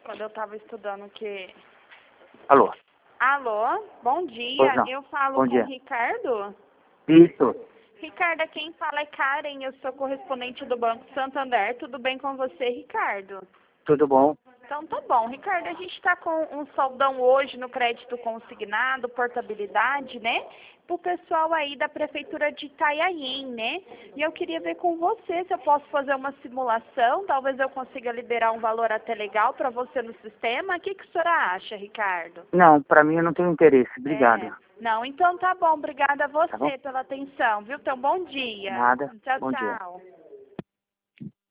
quando eu estava estudando que... Alô? Alô, bom dia. Pois não. Eu falo Bom com o dia. Ricardo. Isso. Ricardo, quem fala é Karen, eu sou correspondente do Banco Santander. Tudo bem com você, Ricardo? Tudo bom? Então tá bom. Ricardo, a gente está com um soldão hoje no crédito consignado, portabilidade, né? Pro pessoal aí da Prefeitura de Itanhaém, né? E eu queria ver com você se eu posso fazer uma simulação, talvez eu consiga liberar um valor até legal para você no sistema. O que a senhora acha, Ricardo? Não, pra mim eu não tenho interesse. Obrigado. Não, então tá bom. Obrigada a Tá bom? você pela atenção, viu? Então, bom dia. Nada. Tchau, Bom dia. tchau.